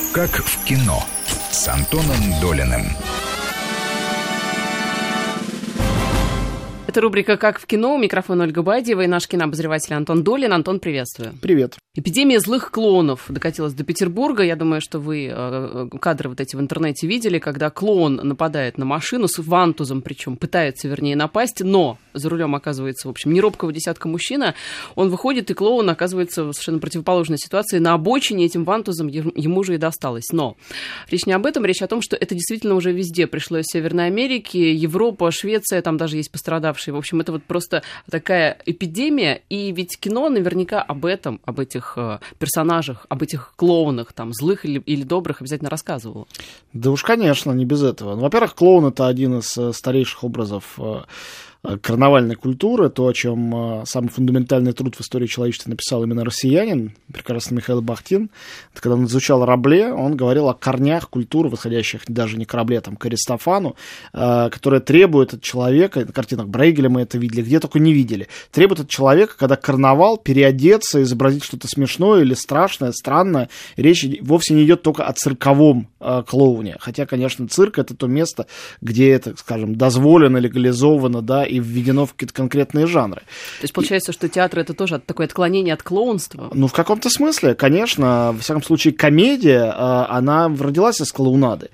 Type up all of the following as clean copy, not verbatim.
Как в кино с Антоном Долиным. Это рубрика «Как в кино». У микрофона Ольга Бадьева и наш кинообозреватель Антон Долин. Антон, приветствую. Привет. Эпидемия злых клоунов докатилась до Петербурга. Я думаю, что вы кадры вот эти в интернете видели, когда клоун нападает на машину с вантузом, причем пытается, вернее, напасть, но за рулем оказывается, в общем, не робкого десятка мужчина. Он выходит, и клоун оказывается в совершенно противоположной ситуации. На обочине этим вантузом ему же и досталось. Но речь не об этом, речь о том, что это действительно уже везде пришло из Северной Америки, Европа, Швеция, там даже есть пострадавшие. В общем, это вот просто такая эпидемия, и ведь кино наверняка об этом, об этих персонажах, об этих клоунах, там, злых или добрых, обязательно рассказывало. Да уж, конечно, не без этого. Ну, во-первых, клоун — это один из старейших образов карнавальной культуры, то, о чем самый фундаментальный труд в истории человечества написал именно россиянин, прекрасный Михаил Бахтин. Это когда он изучал Рабле, он говорил о корнях культуры, восходящих даже не к Рабле, там, к Аристофану, которая требует от человека, на картинах Брейгеля мы это видели, где только не видели, требует от человека, когда карнавал, переодеться, изобразить что-то смешное или страшное, странное. Речь вовсе не идет только о цирковом клоуне, хотя, конечно, цирк — это то место, где это, скажем, дозволено, легализовано, да, и введено в какие-то конкретные жанры. То есть получается, что театр — это тоже такое отклонение от клоунства? Ну, в каком-то смысле, конечно. Во всяком случае, комедия, она родилась из клоунады.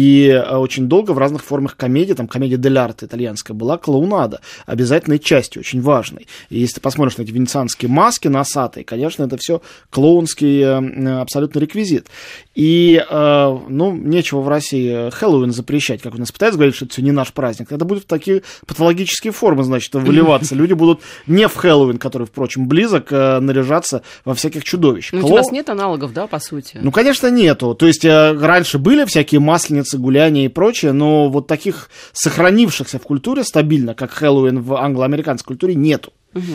И очень долго в разных формах комедии, там, комедия дель арте итальянская, была клоунада, обязательной частью, очень важной. И если ты посмотришь на эти венецианские маски носатые, конечно, это все клоунский абсолютно реквизит. И, ну, нечего в России Хэллоуин запрещать, как у нас пытаются говорить, что это все не наш праздник. Это будут такие патологические формы, значит, выливаться. Люди будут не в Хэллоуин, который, впрочем, близок, наряжаться во всяких чудовищ. Ну, у нас нет аналогов, да, по сути? Ну, конечно, нету. То есть раньше были всякие масленицы, гуляния и прочее, но вот таких сохранившихся в культуре стабильно, как Хэллоуин в англо-американской культуре, нету.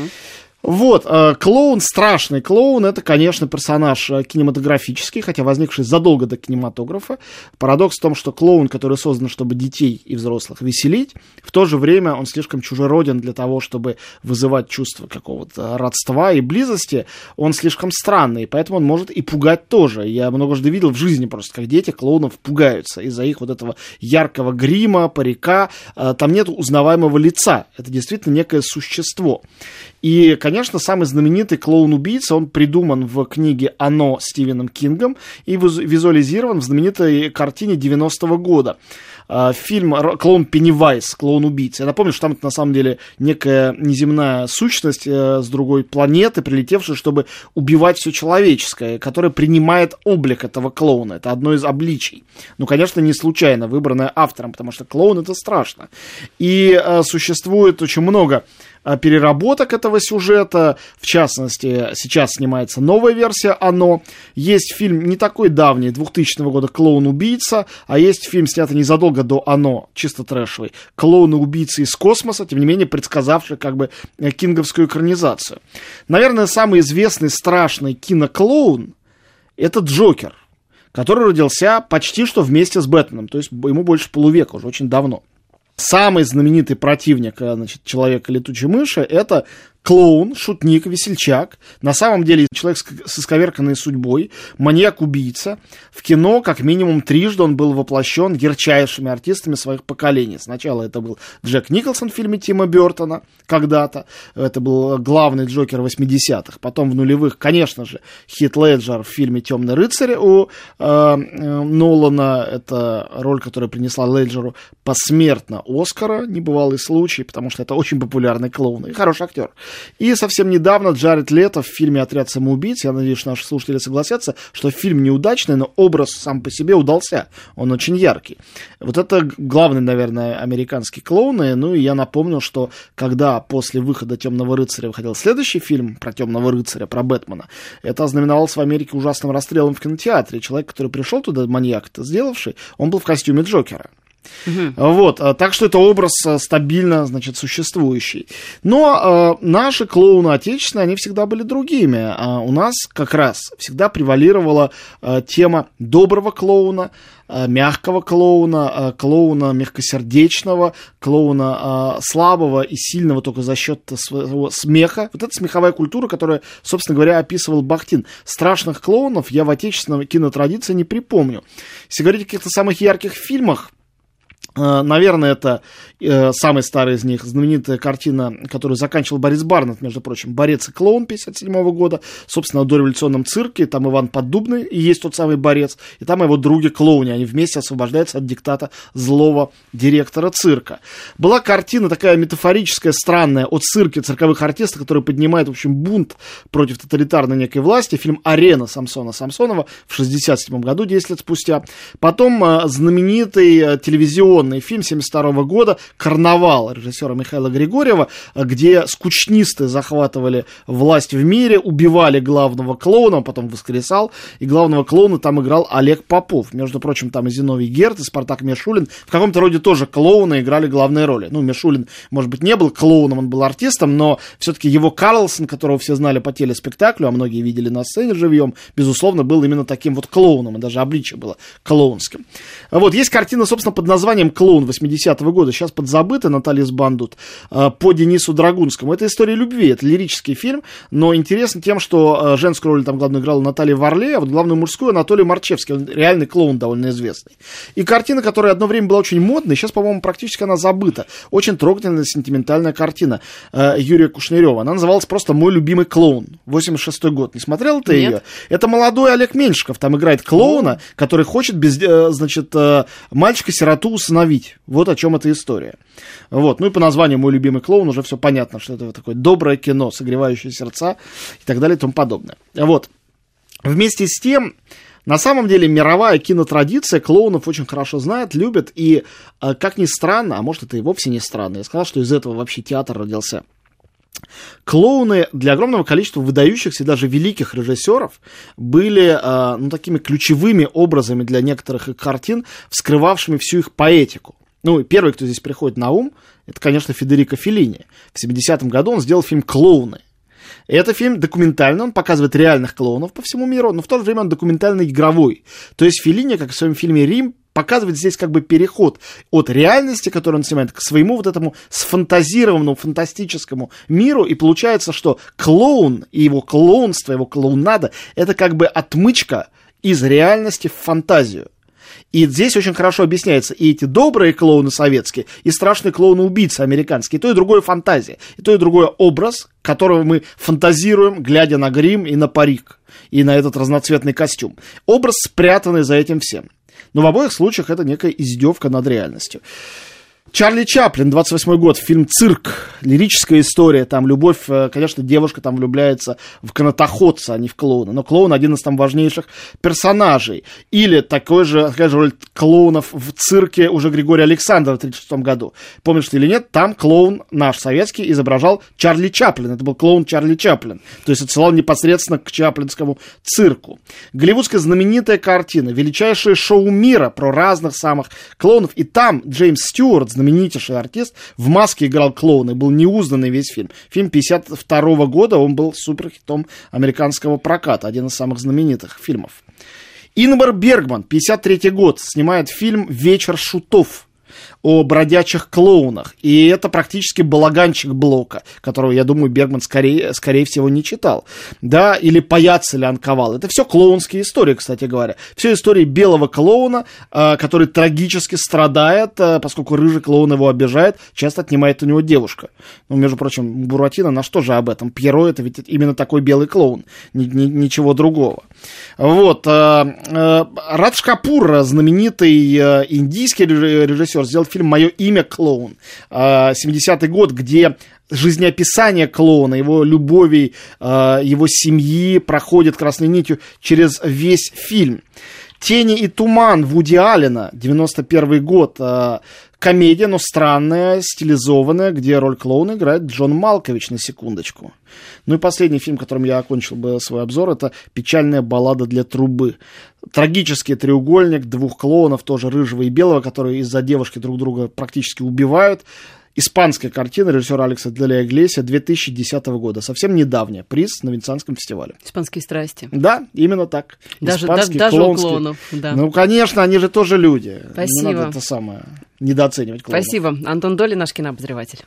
Вот, клоун, страшный клоун, это, конечно, персонаж кинематографический, хотя возникший задолго до кинематографа. Парадокс в том, что клоун, который создан, чтобы детей и взрослых веселить, в то же время он слишком чужероден для того, чтобы вызывать чувство какого-то родства и близости, он слишком странный, поэтому он может и пугать тоже. Я многожды видел в жизни просто, как дети клоунов пугаются из-за их вот этого яркого грима, парика, там нет узнаваемого лица, это действительно некое существо. И, конечно, самый знаменитый клоун-убийца, он придуман в книге «Оно» Стивеном Кингом и визуализирован в знаменитой картине 90-го года. Фильм «Клоун Пеннивайз», «Клоун-убийца». Я напомню, что там это на самом деле некая неземная сущность с другой планеты, прилетевшая, чтобы убивать все человеческое, которая принимает облик этого клоуна. Это одно из обличий. Ну, конечно, не случайно выбранное автором, потому что клоун — это страшно. И существует очень много переработок этого сюжета. В частности, сейчас снимается новая версия «Оно». Есть фильм не такой давний, 2000 года, «Клоун-убийца», а есть фильм, снятый незадолго до «Оно», чисто трэшевый, «Клоуны-убийцы из космоса», тем не менее предсказавший как бы кинговскую экранизацию. Наверное, самый известный страшный киноклоун — это Джокер, который родился почти что вместе с Бэтменом, то есть ему больше полувека, уже очень давно. Самый знаменитый противник, значит, Человека-летучей мыши — это клоун, шутник, весельчак. На самом деле человек с исковерканной судьбой, маньяк-убийца. В кино как минимум трижды он был воплощен ярчайшими артистами своих поколений. Сначала это был Джек Николсон в фильме Тима Бёртона когда-то. Это был главный Джокер 80-х. Потом в нулевых, конечно же, Хит Леджер в фильме «Темный рыцарь» у Нолана. Это роль, которая принесла Леджеру посмертно Оскара. Небывалый случай, потому что это очень популярный клоун и хороший актер. И совсем недавно Джаред Лето в фильме «Отряд самоубийц», я надеюсь, что наши слушатели согласятся, что фильм неудачный, но образ сам по себе удался, он очень яркий. Вот это главный, наверное, американский клоун. Ну и я напомню, что когда после выхода «Темного рыцаря» выходил следующий фильм про «Темного рыцаря», про Бэтмена, это ознаменовалось в Америке ужасным расстрелом в кинотеатре. Человек, который пришел туда, маньяк это сделавший, он был в костюме Джокера. Вот, так что это образ стабильно, значит, существующий. Но наши клоуны отечественные, они всегда были другими. У нас как раз всегда превалировала тема доброго клоуна, мягкого клоуна, клоуна мягкосердечного, клоуна слабого и сильного только за счет своего смеха. Вот это смеховая культура, которая, собственно говоря, описывал Бахтин. Страшных клоунов я в отечественной кинотрадиции не припомню. Если говорить о каких-то самых ярких фильмах, наверное, это самый старый из них, знаменитая картина, которую заканчивал Борис Барнетт, между прочим, «Борец и клоун» 1957 года, собственно, о дореволюционном цирке, там Иван Поддубный и есть тот самый борец, и там его други-клоуни, они вместе освобождаются от диктата злого директора цирка. Была картина такая метафорическая, странная, о цирке цирковых артистов, который поднимает, в общем, бунт против тоталитарной некой власти, фильм «Арена» Самсона Самсонова в 1967 году, 10 лет спустя. Потом знаменитый телевизионный фильм 1972 года «Карнавал» режиссера Михаила Григорьева, где скучнисты захватывали власть в мире, убивали главного клоуна, он потом воскресал, и главного клоуна там играл Олег Попов. Между прочим, там и Зиновий Герд, и Спартак Мишулин. В каком-то роде тоже клоуны играли главные роли. Ну, Мишулин, может быть, не был клоуном, он был артистом, но все-таки его Карлсон, которого все знали по телеспектаклю, а многие видели на сцене живьем, безусловно, был именно таким вот клоуном, и даже обличие было клоунским. Вот, есть картина, собственно, под названием «Клоун» 80-го года, сейчас подзабыта, Наталья Сбандут, по Денису Драгунскому. Это история любви, это лирический фильм, но интересно тем, что женскую роль там главную играла Наталья Варле, а вот главную мужскую Анатолий Марчевский, он реальный клоун довольно известный. И картина, которая одно время была очень модной, сейчас, по-моему, практически она забыта. Очень трогательная, сентиментальная картина Юрия Кушнерева. Она называлась просто «Мой любимый клоун», 86-й год. Не смотрел ты ее? Это молодой Олег Меньшиков, там играет клоуна, который хочет, значит, мальчика-сироту усыновить. Вот о чем эта история. Вот. Ну и по названию «Мой любимый клоун» уже все понятно, что это такое доброе кино, согревающее сердца и так далее и тому подобное. Вот. Вместе с тем, на самом деле, мировая кинотрадиция клоунов очень хорошо знает, любит, и, как ни странно, а может это и вовсе не странно, я сказал, что из этого вообще театр родился. Клоуны для огромного количества выдающихся и даже великих режиссеров были такими ключевыми образами для некоторых их картин, вскрывавшими всю их поэтику. Ну, и первый, кто здесь приходит на ум, это, конечно, Федерико Феллини. В 70-м году он сделал фильм «Клоуны». Это фильм документальный, он показывает реальных клоунов по всему миру, но в то же время он документально-игровой. То есть Феллини, как в своем фильме «Рим», показывает здесь как бы переход от реальности, которую он снимает, к своему вот этому сфантазированному, фантастическому миру, и получается, что клоун и его клоунство, его клоунада, это как бы отмычка из реальности в фантазию. И здесь очень хорошо объясняется и эти добрые клоуны советские, и страшные клоуны-убийцы американские, и то и другое фантазия, и то и другое образ, которого мы фантазируем, глядя на грим и на парик, и на этот разноцветный костюм. Образ, спрятанный за этим всем. Но в обоих случаях это некая издевка над реальностью. Чарли Чаплин, 28-й год, фильм «Цирк», лирическая история, там любовь, конечно, девушка там влюбляется в канатоходца, а не в клоуна, но клоун один из там важнейших персонажей. Или такая же роль клоунов в «Цирке» уже Григория Александрова в 1936 году. Помнишь ты или нет, там клоун наш советский изображал Чарли Чаплин, это был клоун Чарли Чаплин, то есть отсылал непосредственно к чаплинскому цирку. Голливудская знаменитая картина, величайшее шоу мира про разных самых клоунов, и там Джеймс Стюарт, знаменитейший артист, в маске играл клоуна и был неузнанный весь фильм. Фильм 1952 года, он был суперхитом американского проката, один из самых знаменитых фильмов. Ингмар Бергман, 1953 год, снимает фильм «Вечер шутов» о бродячих клоунах. И это практически балаганчик Блока, которого, я думаю, Бергман скорее всего не читал. Да, или «Паяц» или «Анковал». Это все клоунские истории, кстати говоря. Все истории белого клоуна, который трагически страдает, поскольку рыжий клоун его обижает, часто отнимает у него девушка. Ну, между прочим, Буратино наш тоже об этом. Пьеро — это ведь именно такой белый клоун, ничего другого. Вот. Радж Капур, знаменитый индийский режиссер, сделал фильм «Мое имя клоун», 70-й год, где жизнеописание клоуна, его любовей, его семьи проходит красной нитью через весь фильм. «Тени и туман» Вуди Аллена, 91 год. Комедия, но странная, стилизованная, где роль клоуна играет Джон Малкович, на секундочку. Ну и последний фильм, которым я окончил бы свой обзор, это «Печальная баллада для трубы». Трагический треугольник двух клоунов, тоже рыжего и белого, которые из-за девушки друг друга практически убивают. Испанская картина режиссера Алекса де ла Иглесия 2010 года. Совсем недавняя. Приз на Венецианском фестивале. «Испанские страсти». Да, именно так. Даже у клоунов. Да. Ну, конечно, они же тоже люди. Спасибо. Не надо это самое недооценивать клоунов. Спасибо. Антон Долин, наш кинообозреватель.